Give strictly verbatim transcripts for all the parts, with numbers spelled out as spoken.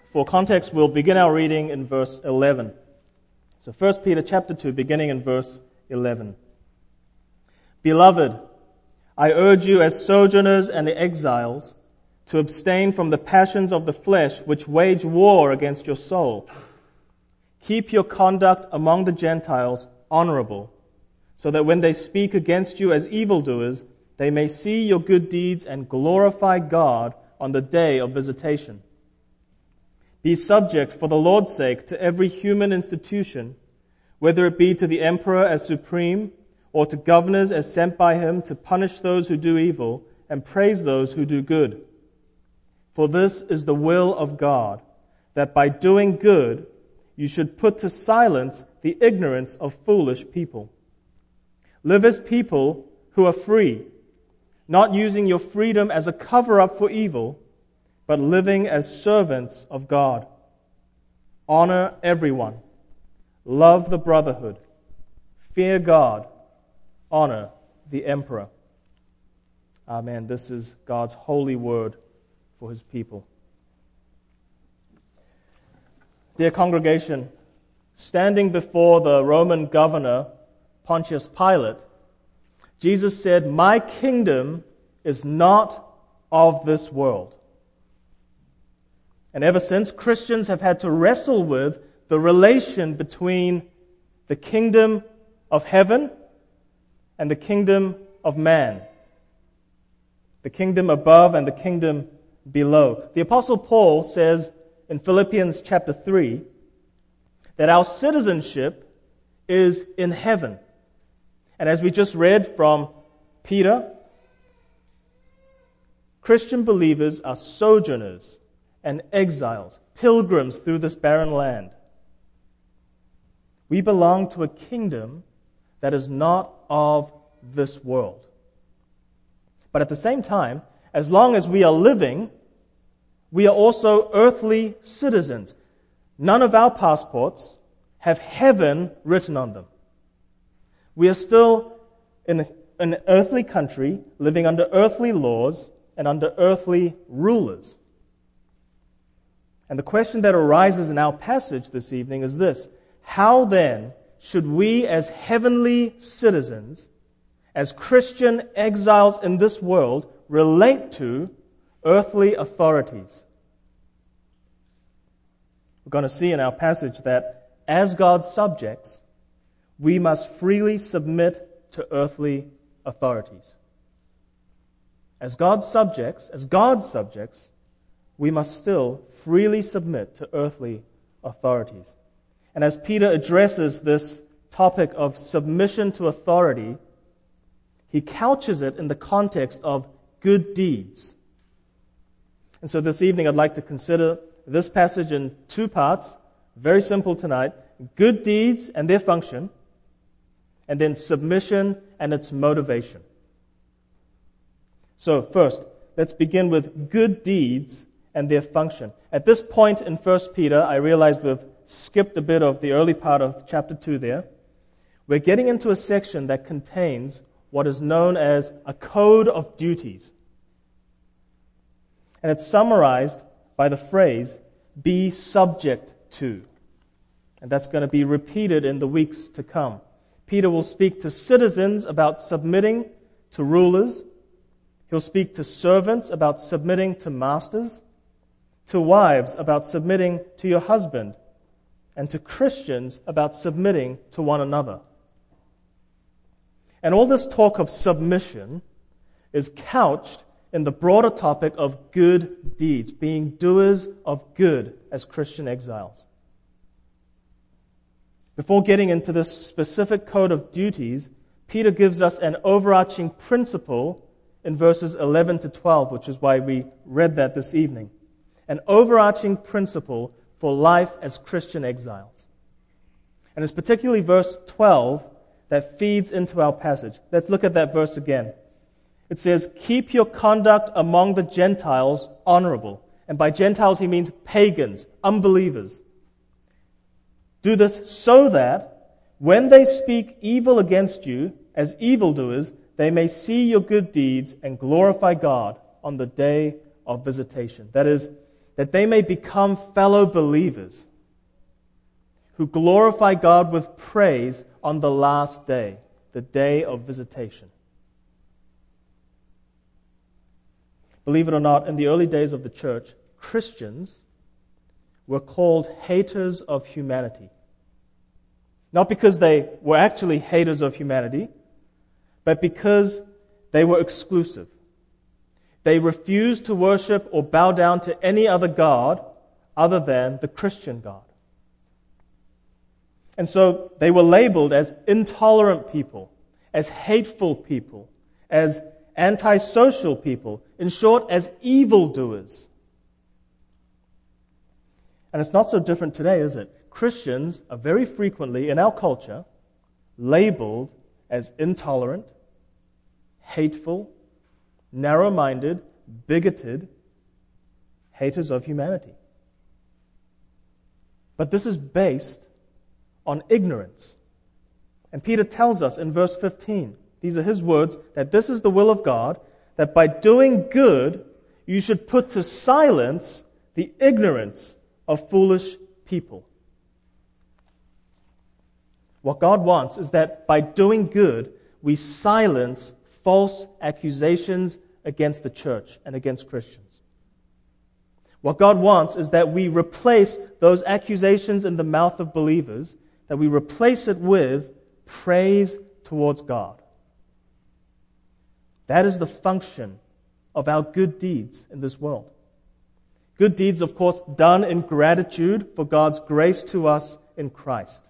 For context, we'll begin our reading in verse eleven. So First Peter chapter two, beginning in verse eleven. Beloved, I urge you as sojourners and exiles to abstain from the passions of the flesh which wage war against your soul. Keep your conduct among the Gentiles honorable, so that when they speak against you as evildoers, they may see your good deeds and glorify God on the day of visitation. Be subject for the Lord's sake to every human institution, whether it be to the emperor as supreme, or to governors as sent by him to punish those who do evil and praise those who do good. For this is the will of God, that by doing good you should put to silence the ignorance of foolish people. Live as people who are free, not using your freedom as a cover-up for evil, but living as servants of God. Honor everyone. Love the brotherhood. Fear God. Honor the emperor. Amen. This is God's holy word for His people. Dear congregation, standing before the Roman governor, Pontius Pilate, Jesus said, "My kingdom is not of this world." And ever since, Christians have had to wrestle with the relation between the kingdom of heaven and the kingdom of man. The kingdom above and the kingdom below. The Apostle Paul says in Philippians chapter three that our citizenship is in heaven. And as we just read from Peter, Christian believers are sojourners and exiles, pilgrims through this barren land. We belong to a kingdom that is not of this world. But at the same time, as long as we are living, we are also earthly citizens. None of our passports have heaven written on them. We are still in an earthly country, living under earthly laws and under earthly rulers. And the question that arises in our passage this evening is this: how then should we as heavenly citizens, as Christian exiles in this world, relate to earthly authorities? We're going to see in our passage that as God's subjects, we must freely submit to earthly authorities. As God's subjects, as God's subjects, we must still freely submit to earthly authorities. And as Peter addresses this topic of submission to authority, he couches it in the context of good deeds. And so this evening I'd like to consider this passage in two parts, very simple tonight: good deeds and their function, and then submission and its motivation. So first, let's begin with good deeds and their function. At this point in First Peter, I realize we've skipped a bit of the early part of chapter two there. We're getting into a section that contains what is known as a code of duties. And it's summarized by the phrase, "be subject to." And that's going to be repeated in the weeks to come. Peter will speak to citizens about submitting to rulers. He'll speak to servants about submitting to masters, to wives about submitting to your husband, and to Christians about submitting to one another. And all this talk of submission is couched in the broader topic of good deeds, being doers of good as Christian exiles. Before getting into this specific code of duties, Peter gives us an overarching principle in verses eleven to twelve, which is why we read that this evening. An overarching principle for life as Christian exiles. And it's particularly verse twelve that feeds into our passage. Let's look at that verse again. It says, "Keep your conduct among the Gentiles honorable." And by Gentiles he means pagans, unbelievers. Do this so that when they speak evil against you as evildoers, they may see your good deeds and glorify God on the day of visitation. That is, that they may become fellow believers who glorify God with praise on the last day, the day of visitation. Believe it or not, in the early days of the church, Christians were called haters of humanity. Not because they were actually haters of humanity, but because they were exclusive. They refused to worship or bow down to any other god other than the Christian God. And so they were labeled as intolerant people, as hateful people, as antisocial people, in short, as evildoers. And it's not so different today, is it? Christians are very frequently, in our culture, labeled as intolerant, hateful, narrow-minded, bigoted, haters of humanity. But this is based on ignorance. And Peter tells us in verse fifteen, these are his words, that this is the will of God, that by doing good you should put to silence the ignorance of foolish people. What God wants is that by doing good, we silence false accusations against the church and against Christians. What God wants is that we replace those accusations in the mouth of believers, that we replace it with praise towards God. That is the function of our good deeds in this world. Good deeds, of course, done in gratitude for God's grace to us in Christ.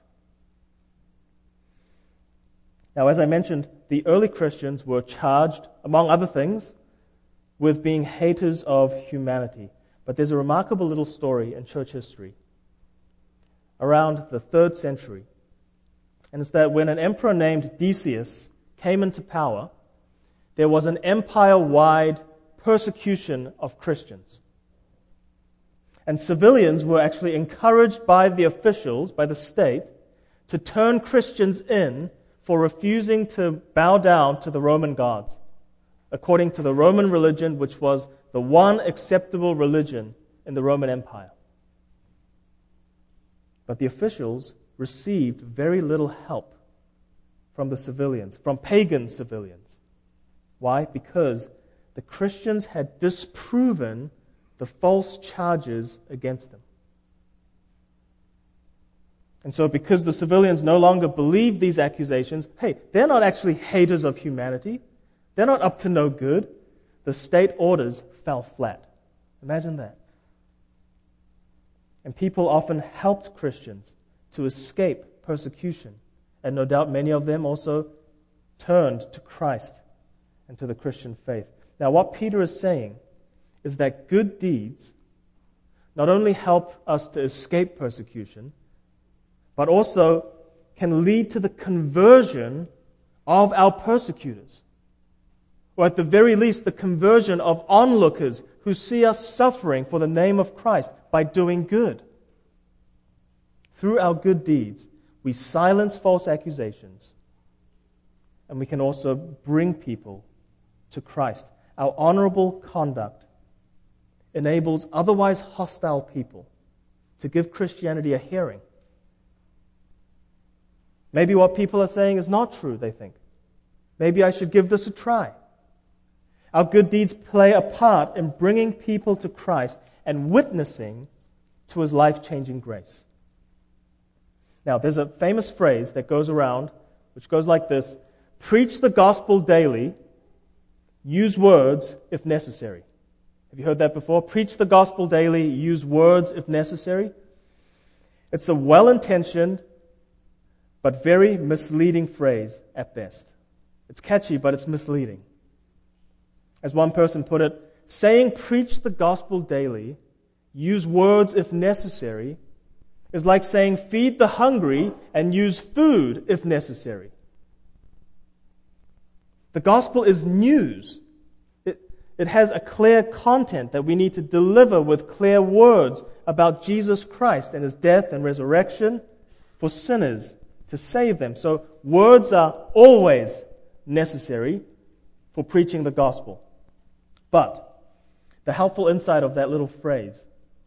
Now, as I mentioned, the early Christians were charged, among other things, with being haters of humanity. But there's a remarkable little story in church history around the third century. And it's that when an emperor named Decius came into power, there was an empire-wide persecution of Christians. And civilians were actually encouraged by the officials, by the state, to turn Christians in for refusing to bow down to the Roman gods, according to the Roman religion, which was the one acceptable religion in the Roman Empire. But the officials received very little help from the civilians, from pagan civilians. Why? Because the Christians had disproven the false charges against them. And so because the civilians no longer believed these accusations, hey, they're not actually haters of humanity. They're not up to no good. The state orders fell flat. Imagine that. And people often helped Christians to escape persecution. And no doubt many of them also turned to Christ and to the Christian faith. Now, what Peter is saying is that good deeds not only help us to escape persecution, but also can lead to the conversion of our persecutors. Or at the very least, the conversion of onlookers who see us suffering for the name of Christ by doing good. Through our good deeds, we silence false accusations, and we can also bring people to Christ. Our honorable conduct enables otherwise hostile people to give Christianity a hearing. Maybe what people are saying is not true, they think. Maybe I should give this a try. Our good deeds play a part in bringing people to Christ and witnessing to His life-changing grace. Now, there's a famous phrase that goes around, which goes like this: preach the gospel daily, use words if necessary. Have you heard that before? Preach the gospel daily, use words if necessary. It's a well-intentioned but very misleading phrase at best. It's catchy, but it's misleading. As one person put it, saying preach the gospel daily, use words if necessary, is like saying feed the hungry and use food if necessary. The gospel is news. It, it has a clear content that we need to deliver with clear words about Jesus Christ and His death and resurrection for sinners to save them. So words are always necessary for preaching the gospel. But the helpful insight of that little phrase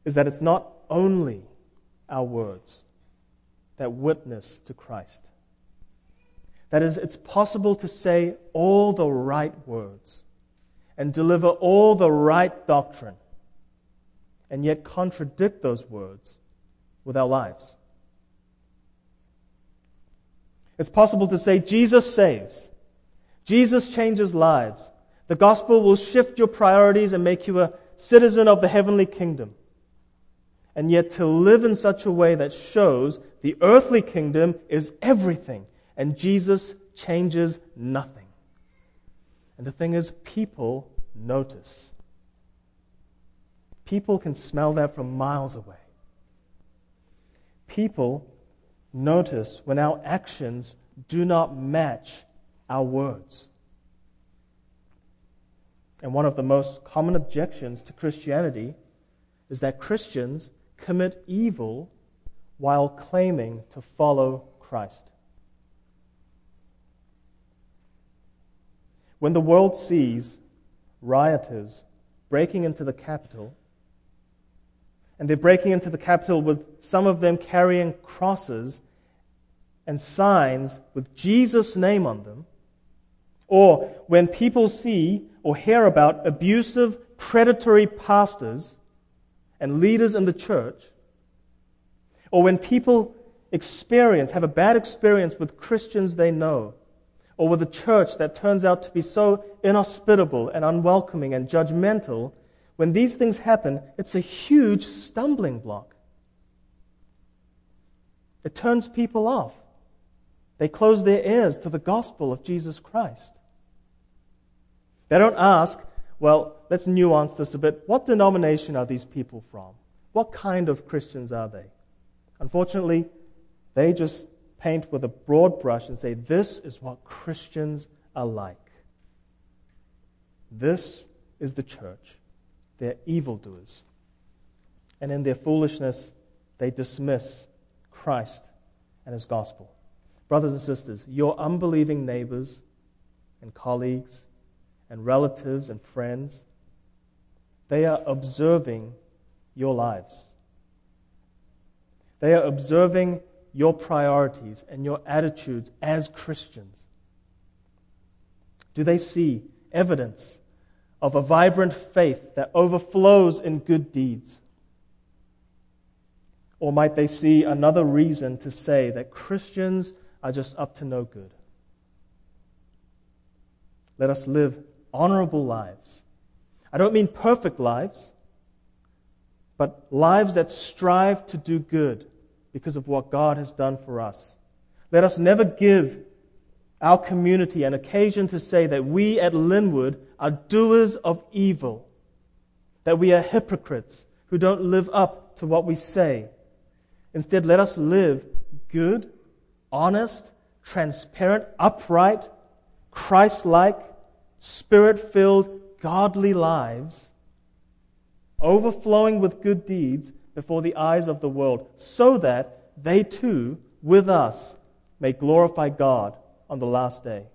is that it's not only our words that witness to Christ. That is, it's possible to say all the right words and deliver all the right doctrine, and yet contradict those words with our lives. It's possible to say, Jesus saves. Jesus changes lives. The gospel will shift your priorities and make you a citizen of the heavenly kingdom. And yet to live in such a way that shows the earthly kingdom is everything, and Jesus changes nothing. And the thing is, people notice. People can smell that from miles away. People notice when our actions do not match our words. And one of the most common objections to Christianity is that Christians commit evil while claiming to follow Christ. When the world sees rioters breaking into the Capitol, and they're breaking into the Capitol with some of them carrying crosses and signs with Jesus' name on them, or when people see or hear about abusive, predatory pastors and leaders in the church, or when people experience, have a bad experience with Christians they know, or with a church that turns out to be so inhospitable and unwelcoming and judgmental, when these things happen, it's a huge stumbling block. It turns people off. They close their ears to the gospel of Jesus Christ. They don't ask, well, let's nuance this a bit. What denomination are these people from? What kind of Christians are they? Unfortunately, they just paint with a broad brush and say, this is what Christians are like. This is the church. They're evildoers. And in their foolishness, they dismiss Christ and His gospel. Brothers and sisters, your unbelieving neighbors and colleagues and relatives and friends, they are observing your lives. They are observing your priorities and your attitudes as Christians. Do they see evidence of a vibrant faith that overflows in good deeds? Or might they see another reason to say that Christians are just up to no good? Let us live honorable lives. I don't mean perfect lives, but lives that strive to do good because of what God has done for us. Let us never give our community an occasion to say that we at Linwood are doers of evil, that we are hypocrites who don't live up to what we say. Instead, let us live good, honest, transparent, upright, Christ-like, Spirit-filled, godly lives, overflowing with good deeds before the eyes of the world, so that they too, with us, may glorify God on the last day.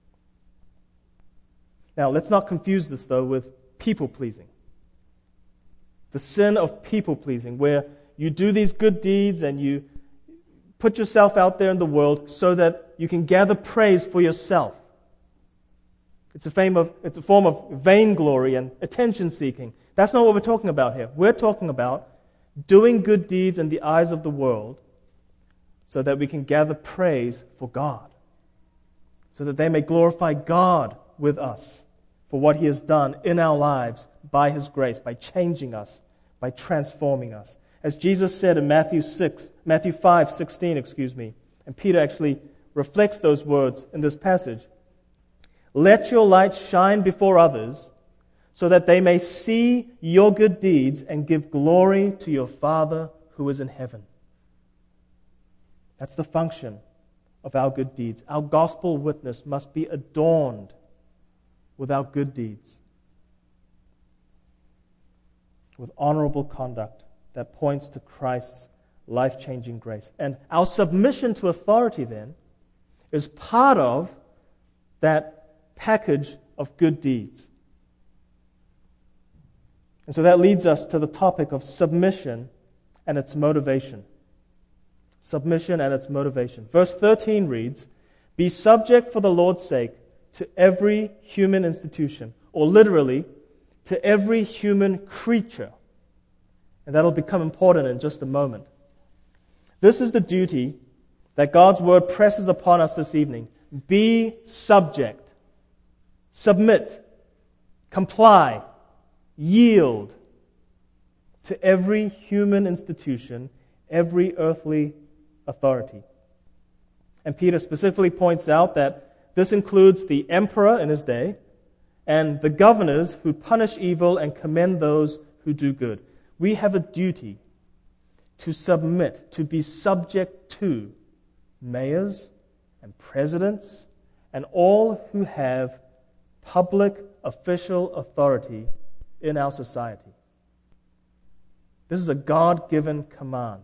Now, let's not confuse this, though, with people-pleasing. The sin of people-pleasing, where you do these good deeds and you put yourself out there in the world so that you can gather praise for yourself. It's a, fame of, it's a form of vainglory and attention-seeking. That's not what we're talking about here. We're talking about doing good deeds in the eyes of the world so that we can gather praise for God, so that they may glorify God with us for what He has done in our lives by His grace, by changing us, by transforming us. As Jesus said in Matthew six, Matthew five sixteen, excuse me, and Peter actually reflects those words in this passage. Let your light shine before others, so that they may see your good deeds and give glory to your Father who is in heaven. That's the function of our good deeds. Our gospel witness must be adorned with our good deeds, with honorable conduct that points to Christ's life-changing grace. And our submission to authority, then, is part of that package of good deeds. And so that leads us to the topic of submission and its motivation. Submission and its motivation. Verse thirteen reads, "Be subject for the Lord's sake to every human institution," or literally, to every human creature. And that'll become important in just a moment. This is the duty that God's word presses upon us this evening. Be subject. Submit. Comply. Yield to every human institution, every earthly authority. And Peter specifically points out that this includes the emperor in his day and the governors who punish evil and commend those who do good. We have a duty to submit, to be subject to mayors and presidents and all who have public official authority in our society. This is a God-given command.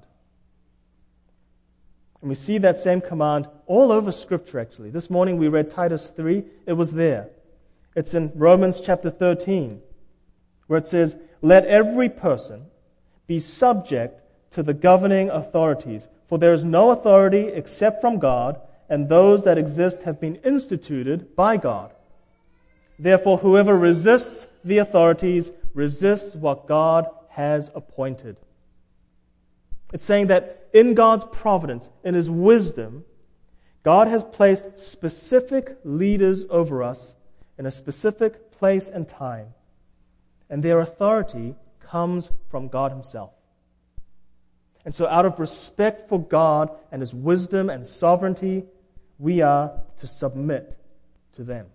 And we see that same command all over Scripture, actually. This morning we read Titus three. It was there. It's in Romans chapter thirteen, where it says, "Let every person be subject to the governing authorities, for there is no authority except from God, and those that exist have been instituted by God. Therefore, whoever resists the authorities resists what God has appointed." It's saying that in God's providence, in His wisdom, God has placed specific leaders over us in a specific place and time, and their authority comes from God Himself. And so out of respect for God and His wisdom and sovereignty, we are to submit to them.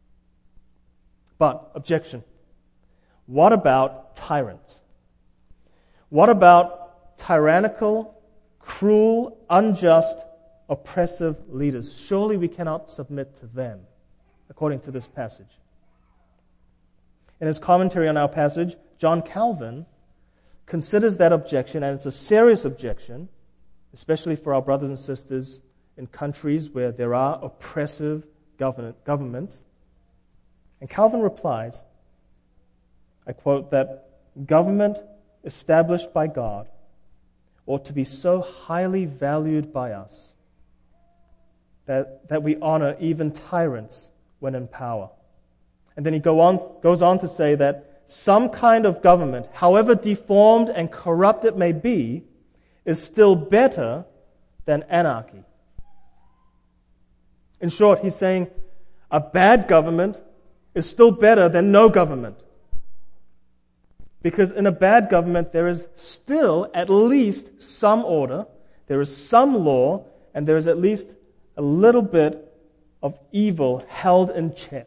But, objection. What about tyrants? What about tyrannical, cruel, unjust, oppressive leaders? Surely we cannot submit to them, according to this passage. In his commentary on our passage, John Calvin considers that objection, and it's a serious objection, especially for our brothers and sisters in countries where there are oppressive governments. And Calvin replies, I quote, that government established by God ought to be so highly valued by us that, that we honor even tyrants when in power. And then he go on, goes on to say that some kind of government, however deformed and corrupt it may be, is still better than anarchy. In short, he's saying a bad government is still better than no government. Because in a bad government, there is still at least some order, there is some law, and there is at least a little bit of evil held in check.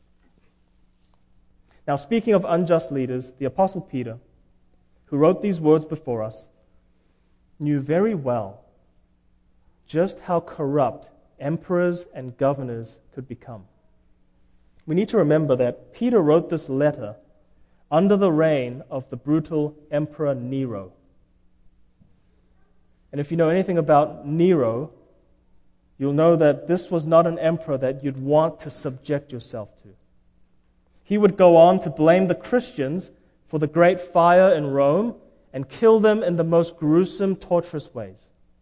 Now, speaking of unjust leaders, the Apostle Peter, who wrote these words before us, knew very well just how corrupt emperors and governors could become. We need to remember that Peter wrote this letter under the reign of the brutal Emperor Nero. And if you know anything about Nero, you'll know that this was not an emperor that you'd want to subject yourself to. He would go on to blame the Christians for the great fire in Rome and kill them in the most gruesome, torturous ways.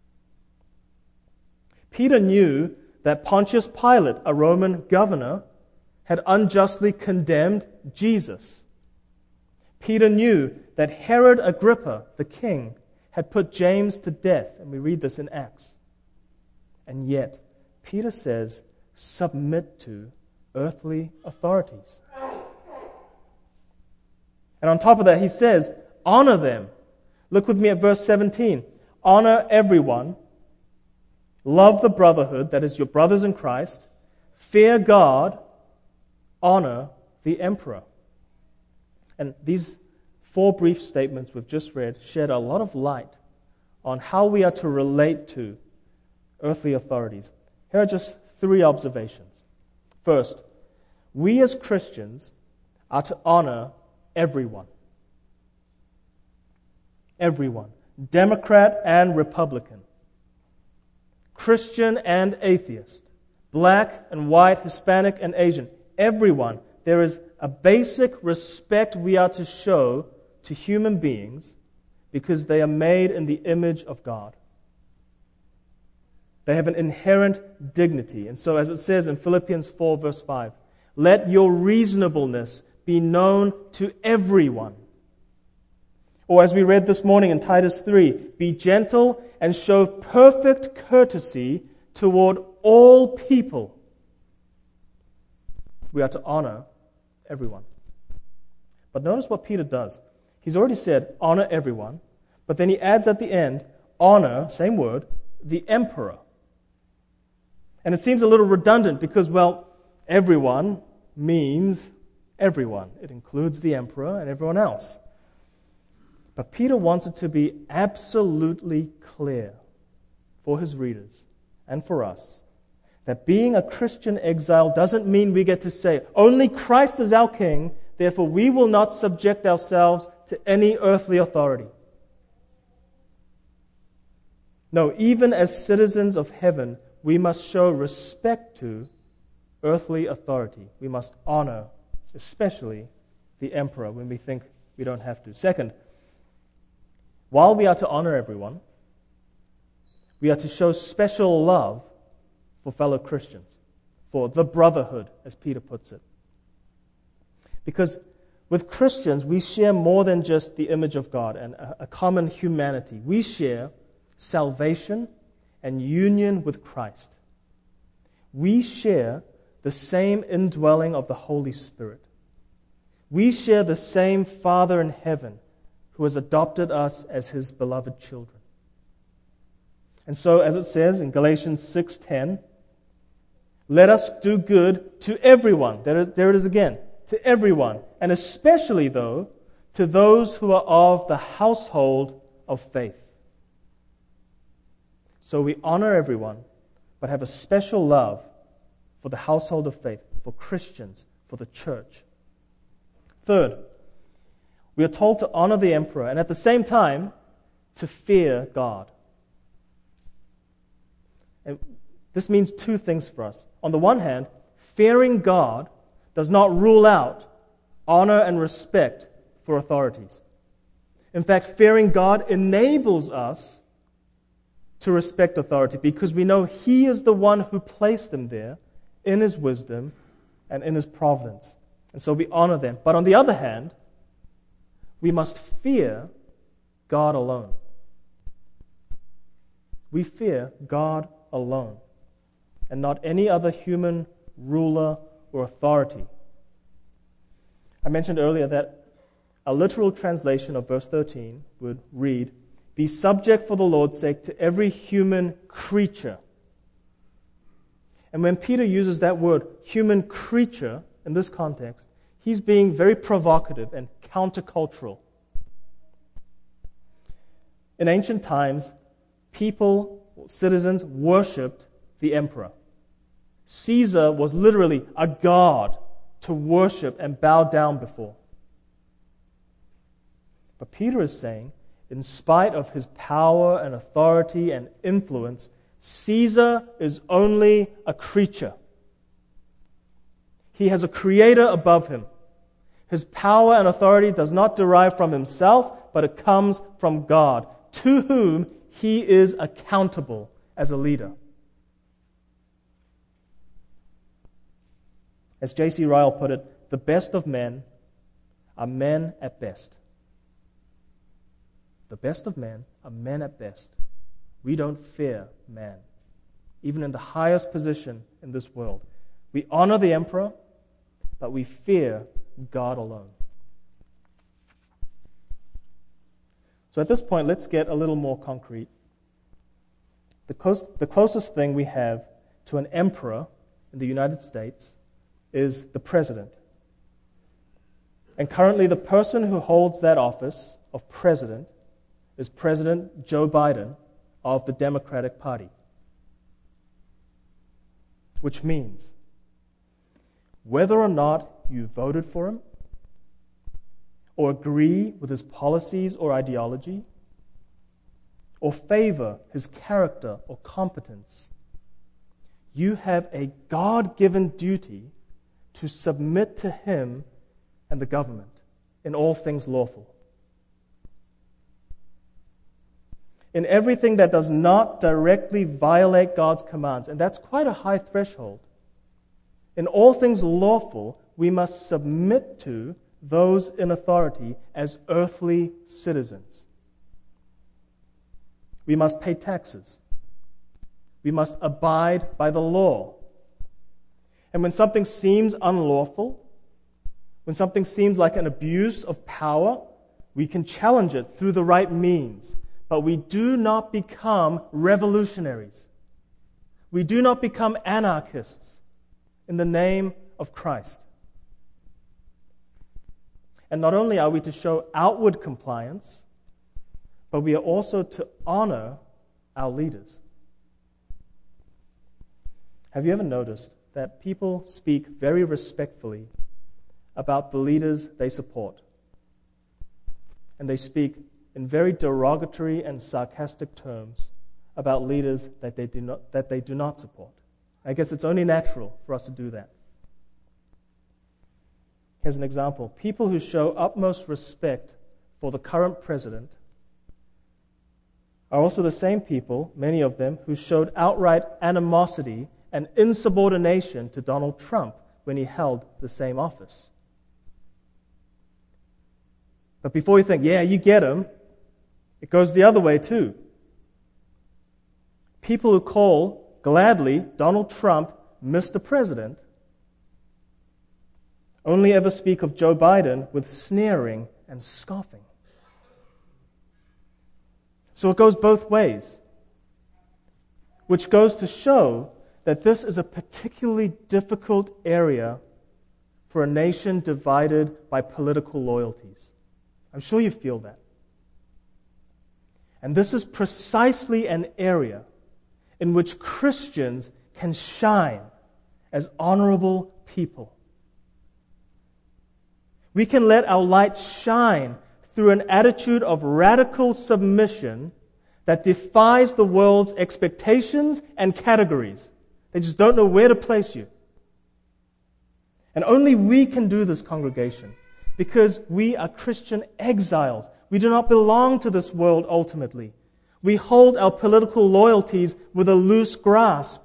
Peter knew that Pontius Pilate, a Roman governor, had unjustly condemned Jesus. Peter knew that Herod Agrippa, the king, had put James to death, and we read this in Acts. And yet, Peter says, submit to earthly authorities. And on top of that, he says, honor them. Look with me at verse seventeen. Honor everyone. Love the brotherhood, that is your brothers in Christ. Fear God. Honor the emperor. And these four brief statements we've just read shed a lot of light on how we are to relate to earthly authorities. Here are just three observations. First, we as Christians are to honor everyone. Everyone. Democrat and Republican. Christian and atheist. Black and white, Hispanic and Asian. Everyone. There is a basic respect we are to show to human beings because they are made in the image of God. They have an inherent dignity. And so, as it says in Philippians four, verse five, let your reasonableness be known to everyone. Or as we read this morning in Titus three, be gentle and show perfect courtesy toward all people. We are to honor everyone. But notice what Peter does. He's already said, honor everyone, but then he adds at the end, honor, same word, the emperor. And it seems a little redundant because, well, everyone means everyone. It includes the emperor and everyone else. But Peter wants it to be absolutely clear for his readers and for us that being a Christian exile doesn't mean we get to say, only Christ is our king, therefore we will not subject ourselves to any earthly authority. No, even as citizens of heaven, we must show respect to earthly authority. We must honor, especially the emperor, when we think we don't have to. Second, while we are to honor everyone, we are to show special love for fellow Christians, for the brotherhood, as Peter puts it. Because with Christians, we share more than just the image of God and a, a common humanity. We share salvation and union with Christ. We share the same indwelling of the Holy Spirit. We share the same Father in heaven who has adopted us as his beloved children. And so, as it says in Galatians six ten, let us do good to everyone. There, is, there it is again, to everyone, and especially, though, to those who are of the household of faith. So we honor everyone, but have a special love for the household of faith, for Christians, for the church. Third, we are told to honor the emperor, and at the same time, to fear God. And this means two things for us. On the one hand, fearing God does not rule out honor and respect for authorities. In fact, fearing God enables us to respect authority because we know He is the one who placed them there in His wisdom and in His providence. And so we honor them. But on the other hand, we must fear God alone. We fear God alone and not any other human ruler or authority. I mentioned earlier that a literal translation of verse thirteen would read, be subject for the Lord's sake to every human creature. And when Peter uses that word, human creature, in this context, he's being very provocative and countercultural. In ancient times, people, citizens, worshipped the emperor. Caesar was literally a god to worship and bow down before. But Peter is saying, in spite of his power and authority and influence, Caesar is only a creature. He has a creator above him. His power and authority does not derive from himself, but it comes from God, to whom he is accountable as a leader. As J C Ryle put it, the best of men are men at best. The best of men are men at best. We don't fear man, even in the highest position in this world. We honor the emperor, but we fear God alone. So at this point, let's get a little more concrete. The, close, the closest thing we have to an emperor in the United States is the president. And currently, the person who holds that office of president is President Joe Biden of the Democratic Party. Which means, whether or not you voted for him, or agree with his policies or ideology, or favor his character or competence, you have a God-given duty to submit to him and the government in all things lawful. in everything that does not directly violate God's commands. And that's quite a high threshold. In all things lawful, we must submit to those in authority as earthly citizens. We must pay taxes. We must abide by the law. And when something seems unlawful, when something seems like an abuse of power, we can challenge it through the right means. But we do not become revolutionaries. We do not become anarchists in the name of Christ. And not only are we to show outward compliance, but we are also to honor our leaders. Have you ever noticed that people speak very respectfully about the leaders they support? And they speak in very derogatory and sarcastic terms about leaders that they do not, that they do not support. I guess it's only natural for us to do that. Here's an example. People who show utmost respect for the current president are also the same people, many of them, who showed outright animosity and insubordination to Donald Trump when he held the same office. But before you think, yeah, you get him, it goes the other way too. People who call gladly Donald Trump Mister President only ever speak of Joe Biden with sneering and scoffing. So it goes both ways, which goes to show that this is a particularly difficult area for a nation divided by political loyalties. I'm sure you feel that. And this is precisely an area in which Christians can shine as honorable people. We can let our light shine through an attitude of radical submission that defies the world's expectations and categories. They just don't know where to place you. And only we can do this, congregation, because we are Christian exiles. We do not belong to this world ultimately. We hold our political loyalties with a loose grasp.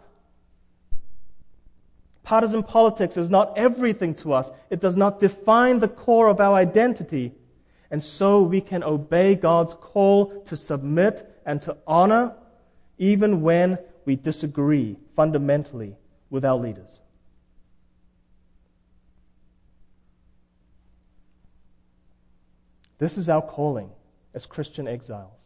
Partisan politics is not everything to us. It does not define the core of our identity. And so we can obey God's call to submit and to honor even when we disagree fundamentally with our leaders. This is our calling as Christian exiles.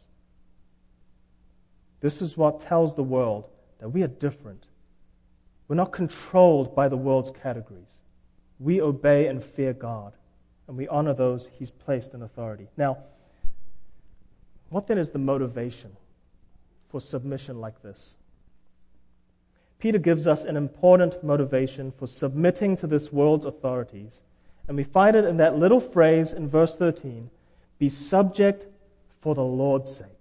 This is what tells the world that we are different. We're not controlled by the world's categories. We obey and fear God, and we honor those He's placed in authority. Now, what then is the motivation for submission like this? Peter gives us an important motivation for submitting to this world's authorities, and we find it in that little phrase in verse thirteen, be subject for the Lord's sake.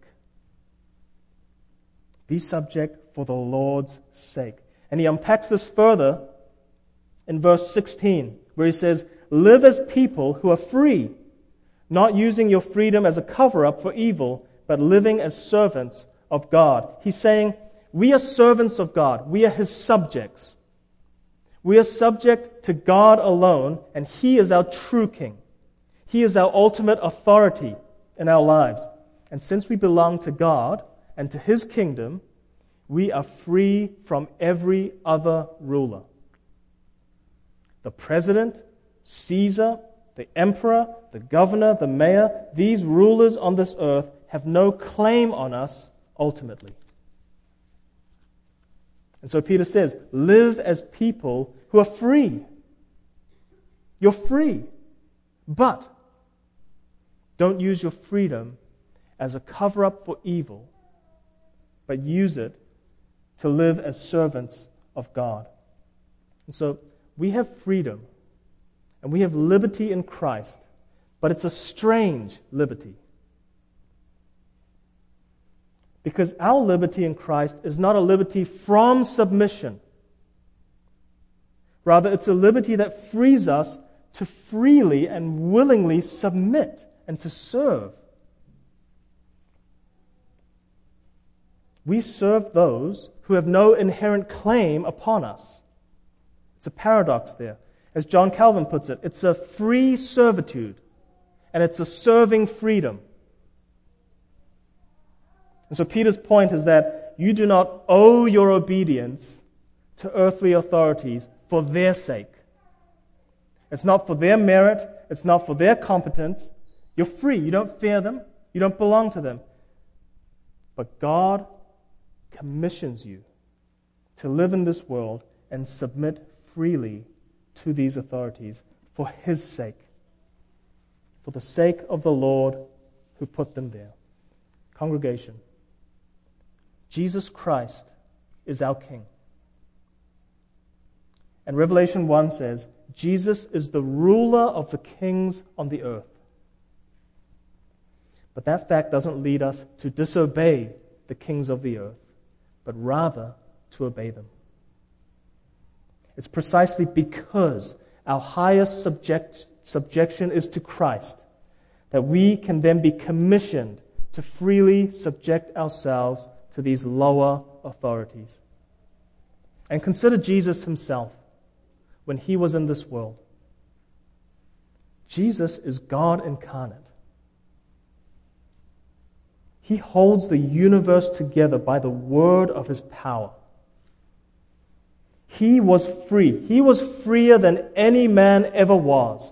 Be subject for the Lord's sake. And he unpacks this further in verse sixteen, where he says, live as people who are free, not using your freedom as a cover-up for evil, but living as servants of God. He's saying, we are servants of God. We are His subjects. We are subject to God alone, and He is our true King. He is our ultimate authority in our lives. And since we belong to God and to His kingdom, we are free from every other ruler. The president, Caesar, the emperor, the governor, the mayor, these rulers on this earth have no claim on us ultimately. And so Peter says, live as people who are free. You're free. But don't use your freedom as a cover-up for evil, but use it to live as servants of God. And so we have freedom and we have liberty in Christ, but it's a strange liberty. Because our liberty in Christ is not a liberty from submission. Rather, it's a liberty that frees us to freely and willingly submit and to serve. we serve those who have no inherent claim upon us. It's a paradox there. As John Calvin puts it, it's a free servitude, and it's a serving freedom. And so Peter's point is that you do not owe your obedience to earthly authorities for their sake. It's not for their merit. It's not for their competence. You're free. You don't fear them. You don't belong to them. But God commissions you to live in this world and submit freely to these authorities for His sake, for the sake of the Lord who put them there. Congregation, Jesus Christ is our King. And Revelation one says, Jesus is the ruler of the kings on the earth. But that fact doesn't lead us to disobey the kings of the earth, but rather to obey them. It's precisely because our highest subject, subjection is to Christ that we can then be commissioned to freely subject ourselves to these lower authorities. And consider Jesus Himself when He was in this world. Jesus is God incarnate. He holds the universe together by the word of His power. He was free. He was freer than any man ever was.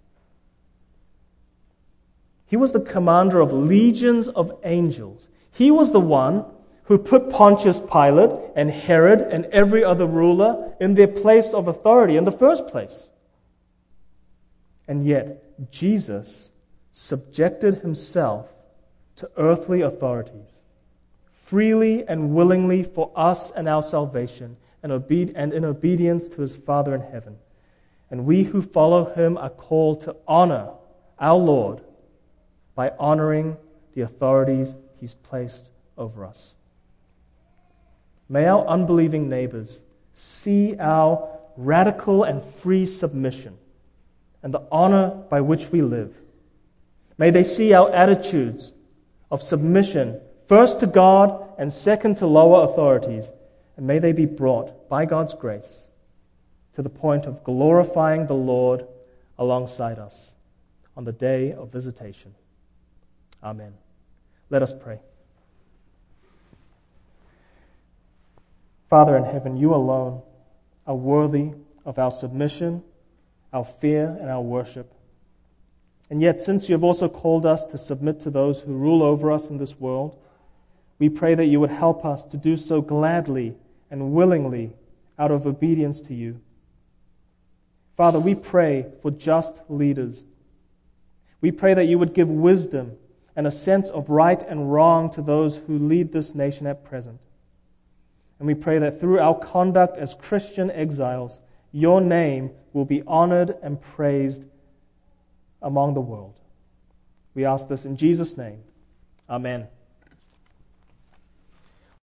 He was the commander of legions of angels. He was the one who put Pontius Pilate and Herod and every other ruler in their place of authority in the first place. And yet, Jesus subjected Himself to earthly authorities, freely and willingly for us and our salvation, and, obe- and in obedience to His Father in heaven. And we who follow Him are called to honor our Lord by honoring the authorities He's placed over us. May our unbelieving neighbors see our radical and free submission and the honor by which we live. May they see our attitudes of submission, first to God and second to lower authorities, and may they be brought, by God's grace, to the point of glorifying the Lord alongside us on the day of visitation. Amen. Let us pray. Father in heaven, You alone are worthy of our submission, our fear, and our worship. And yet, since You have also called us to submit to those who rule over us in this world, we pray that You would help us to do so gladly and willingly out of obedience to You. Father, we pray for just leaders. We pray that You would give wisdom and a sense of right and wrong to those who lead this nation at present. And we pray that through our conduct as Christian exiles, Your name will be honored and praised among the world. We ask this in Jesus' name. Amen.